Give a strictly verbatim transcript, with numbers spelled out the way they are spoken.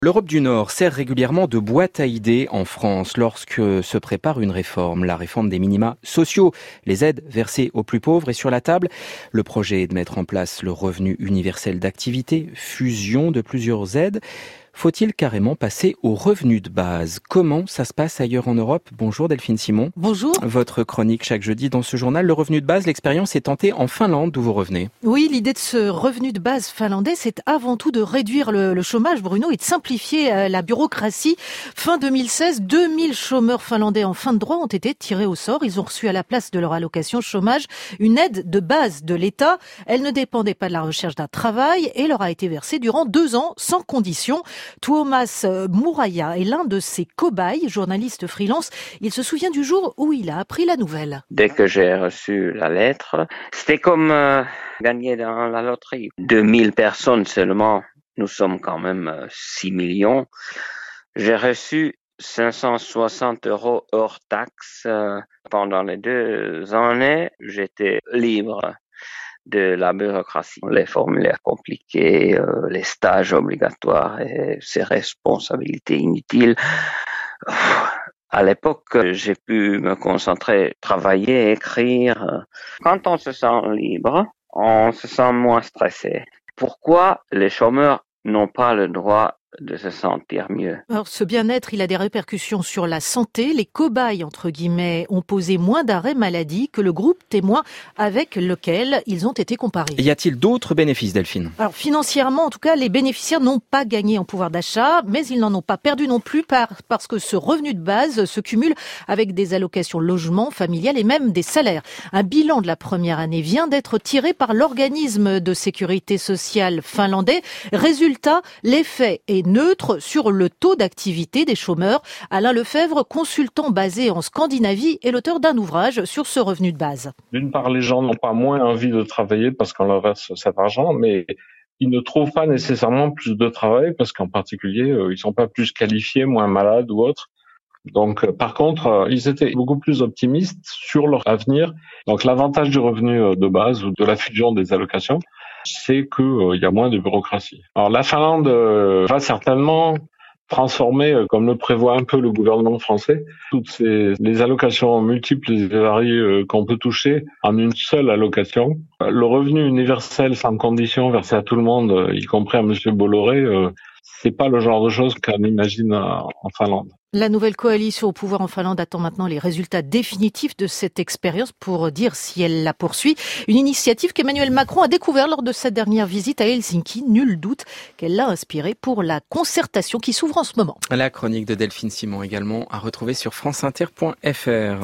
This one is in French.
L'Europe du Nord sert régulièrement de boîte à idées en France lorsque se prépare une réforme, la réforme des minima sociaux. Les aides versées aux plus pauvres est sur la table. Le projet est de mettre en place le revenu universel d'activité, fusion de plusieurs aides. Faut-il carrément passer au revenu de base? Comment ça se passe ailleurs en Europe? Bonjour Delphine Simon. Bonjour. Votre chronique chaque jeudi dans ce journal. Le revenu de base, l'expérience est tentée en Finlande d'où vous revenez. Oui, l'idée de ce revenu de base finlandais, c'est avant tout de réduire le, le chômage, Bruno, et de simplifier euh, la bureaucratie. Fin deux mille seize, deux mille chômeurs finlandais en fin de droit ont été tirés au sort. Ils ont reçu à la place de leur allocation chômage une aide de base de l'État. Elle ne dépendait pas de la recherche d'un travail et leur a été versée durant deux ans sans condition. Tuomas Mouraja est l'un de ses cobayes, journaliste freelance. Il se souvient du jour où il a appris la nouvelle. Dès que j'ai reçu la lettre, c'était comme euh, gagner dans la loterie. deux mille personnes seulement, nous sommes quand même euh, six millions. J'ai reçu cinq cent soixante euros hors taxes. Euh, pendant les deux années, j'étais libre de la bureaucratie, les formulaires compliqués, euh, les stages obligatoires et ces responsabilités inutiles. À l'époque, j'ai pu me concentrer, travailler, écrire. Quand on se sent libre, on se sent moins stressé. Pourquoi les chômeurs n'ont pas le droit de se sentir mieux? Alors, ce bien-être, il a des répercussions sur la santé. Les cobayes, entre guillemets, ont posé moins d'arrêts maladie que le groupe témoin avec lequel ils ont été comparés. Y a-t-il d'autres bénéfices, Delphine? Alors, financièrement, en tout cas, les bénéficiaires n'ont pas gagné en pouvoir d'achat, mais ils n'en ont pas perdu non plus par, parce que ce revenu de base se cumule avec des allocations logement, familiales et même des salaires. Un bilan de la première année vient d'être tiré par l'organisme de sécurité sociale finlandais. Résultat, l'effet est neutre sur le taux d'activité des chômeurs. Alain Lefebvre, consultant basé en Scandinavie, est l'auteur d'un ouvrage sur ce revenu de base. D'une part, les gens n'ont pas moins envie de travailler parce qu'on leur verse cet argent, mais ils ne trouvent pas nécessairement plus de travail parce qu'en particulier, ils sont pas plus qualifiés, moins malades ou autres. Donc, par contre, ils étaient beaucoup plus optimistes sur leur avenir. Donc, l'avantage du revenu de base ou de la fusion des allocations, c'est qu'il euh, y a moins de bureaucratie. Alors, la Finlande euh, va certainement transformer, euh, comme le prévoit un peu le gouvernement français, toutes ces les allocations multiples et variées euh, qu'on peut toucher en une seule allocation. Le revenu universel sans condition versé à tout le monde, euh, y compris à Monsieur Bolloré, euh, c'est pas le genre de choses qu'on imagine en Finlande. La nouvelle coalition au pouvoir en Finlande attend maintenant les résultats définitifs de cette expérience pour dire si elle la poursuit. Une initiative qu'Emmanuel Macron a découvert lors de sa dernière visite à Helsinki. Nul doute qu'elle l'a inspiré pour la concertation qui s'ouvre en ce moment. La chronique de Delphine Simon également à retrouver sur franceinter point f r.